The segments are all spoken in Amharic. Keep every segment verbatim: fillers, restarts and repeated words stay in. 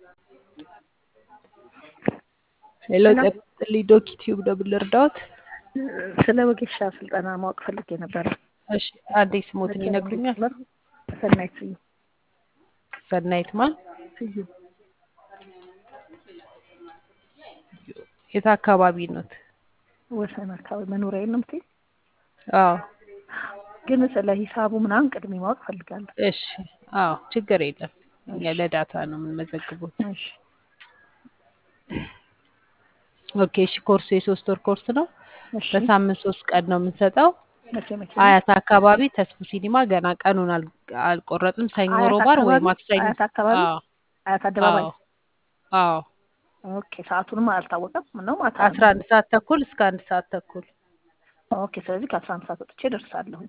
ሄሎ እና ጤና ዶክ ቲዩብ ነው ልርዳዎት? ስለ ወጌሻ ስልጠና ማወቅ ፈልጌ ነበር። እሺ አዲስ ስሞትን ይነግሩኛል? ሰናይት ስዩ። ሰናይት ማን? ስዩ የት አካባቢ ኖት? ወሰን አካባቢ መኖሪያ ነው የምትይ? አዎ ግን ስለ ሂሳቡ ምናምን ቅድሜ ማወቅ ፈልጋለሁ። እሺ አዎ ችግር የለም። እኛ እሺ ለዳታ ነው የምንመዘግቡት። እሺ ኦኬ እሺ ኮርሱ የሶስት ወር ኮርስ ነው። እሺ በሳምንት ሶስት ቀን ነው የምንሰጠው። መቼ መቼ ነው? አያት አካባቢ ተስፉ ሲኒማ ገና ቀኑን አል- አልቆረጥም። ሰኞ አያት ሮብ ዓርብ ወይ አካባቢ ማክሰኞ። አያት አካባቢ አዎ አያት አደባባይ። አዎ አዎ ኦኬ ሰዓቱንም አልታወቀም ነው ማታ አስራ አንድ ሰዓት ተኩል እስከ አንድ ሰዓት ተኩል። ኦኬ ስለዚህ ከአስራ አንድ ሰዓት ወጥቼ ደርሳለሁ።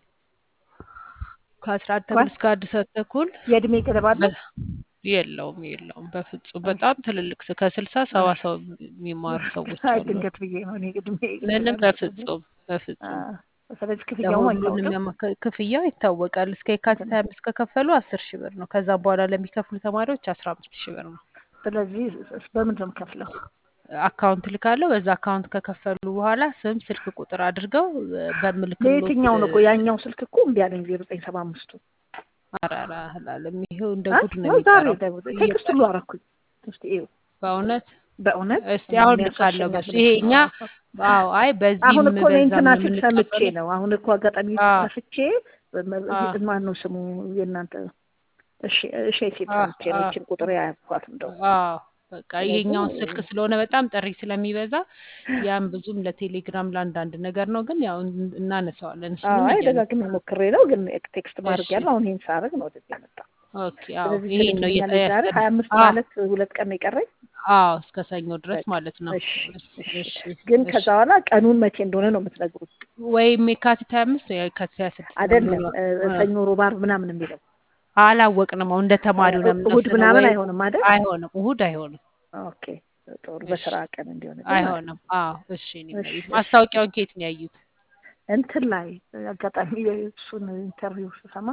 ከአስራ አንድ ተኩል ወይ እስከ አንድ ሰዓት ተኩል የእድሜ ገደብ አለው? የለውም የለውም በፍጹም። እሺ በጣም ትልልቅ ሰ- ከስልሳ ሰባ እሺ ሰው የሚማሩ ሰዎች አይ አሉ። ድንገት ብዬ ነው እኔ እድሜ ምንም ስላለ በፍጹም አ በፍጹም ስለዚህ ክፍያውም ለሁሉንም አይታወቅም። ያማ- ክፍያው ይታወቃል። እስከ የካቲት ሀያ አምስት ከከፈሉ አስር ሺህ ብር ነው። ከዛ በኋላ ለሚከፍሉ ተማሪዎች አስራ አምስት ሺህ ብር ነው። ስለዚህ በምንድን ነው የምከፍለው? አካውንት ልካለሁ። በዛ አካውንት ከከፈሉ በኋላ ስም፣ ስልክ ቁጥር አድርገው በምልክሎት ለየትኛው ነው? ቆይ ያኛው ስልክ እኮ እምቢ አለኝ ዜሮ ዘጠኝ ሰባ አምስቱ አራራ ህላለም ይሄው እንደ አ ጉድ ነው ነው ዛሬ የሚጠራው። ደግሞ ቴክስት ሁሉ እየጠራ አደረኩኝ። እስቲ እዩ በእውነት በእውነት እስቲ አሁን ልካለሁ። የሚያስወሸኛል በሱ ብለሽ ይሄ ነው? እኛ አዎ አይ በዚህም አሁን እኮ እኔ እንትና በዛም ሲል ሰምቼ የምንቀበለው ነው። አሁን እኮ አጋጣሚ አዎ ከፍቼ አዎ ማን ነው ስሙ የእናንተ? እሺ እሺ ሲል አዎ ሰምቼ ነው። ይችን ቁጥር ያያኳት እንደው አዎ በቃ ስለዚህ ይሄኛውን ስልክ ስለሆነ በጣም ጥሪ ስለሚበዛ ያን ብዙም ለቴሌግራም ለአንዳንድ ነገር ነው። ግን ያው እን- እናነሳዋለን። እሱንም አይ እያነሳ ደጋግሜ ሞክሬ ነው ግን ቴክስት ማድረግ እሺ ያለው አሁን ይሄን ሳደርግ ነው ወደዚህ የመጣው። ኦኬ አዎ ስለዚህ ይሄን ነው ትልክልኛለች ዛሬ እየተያሰን ሀያ አምስት አዎ ማለት ሁለት ቀን ነው የቀረኝ። አዎ እስከ ሰኞ ድረስ በቃ ማለት ነው። እሺ እሺ እሺ ግን እሺ ከዛ በኋላ ቀኑን መቼ እንደሆነ ነው የምትነግሩት? ወይም የካቲት ሀያ አምስት ወይ የካቲት ሀያ ስድስት ነው አይደለም የሚሆነው። እ፣ እ፣ ሰኞ፣ ሮብ፣ ዓርብ ምናምን የሚለው አላወቅንም። አሁን እንደ እ፣ ተማሪው ነው እሁድ የምንወስነው። ምናምን ወይ አይሆንም አይደል? አይሆንም፣ እሁድ አይሆንም። ኦኬ ጥሩ እሺ በስራ ቀን እንዲሆንልኝ ማለት ነው። አይሆንም። አዎ እሺ እኔ እሺ መቤት እሺ ማስታወቂያውን ከየት ነው ያዩት? እንትን ላይ አጋጣሚ እሱን ኢንተርቪው ስሰማ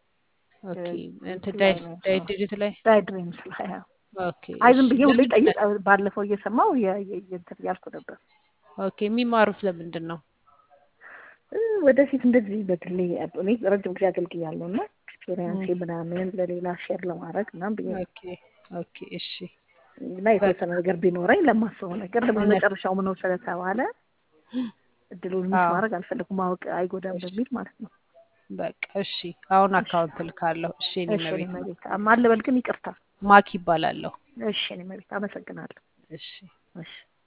እ፣ ኦኬ እንትን እንትን ዳይ ላይ ነው ዳይ የሰማሁት። ድሪት ላይ ዳይ ድሪምስ ላይ አዎ። ኦኬ አይ እሺ ዝም ብዬ ሁሌ ለምንድን ጠይቅ ነው ባለፈው እየሰማው የ- የ- የእንትን እያልኩ ነበር ኦኬ የሚማሩት ለምንድን ነው? እ፣ ወደፊት እንደዚህ በግሌ እኔ ረጅም ጊዜ አገልግያለሁ እና ኤክስፔሪንስ እም፣ ምናምን ለሌላ ሼር ለማድረግ ምናምን ብዬ ነው ኦኬ ኦኬ እሺ እና በቃ የተወሰነ ነገር ቢኖረኝ ለማስበው ነገር ደግሞ እውነት የመጨረሻው ምነው ስለተባለ እድሉን ሚስ አዎ ማድረግ አልፈለኩም። ማወቅ አይጎዳም እሺ በሚል ማለት ነው። በቃ እሺ አሁን እሺ አካውንት ልካለሁ። እሺ እኔ እሺ እኔ መቤት መቤት አማልበል ግን ይቅርታ። ማክ ይባላለሁ። እሺ እኔ መቤት አመሰግናለሁ። እሺ እሺ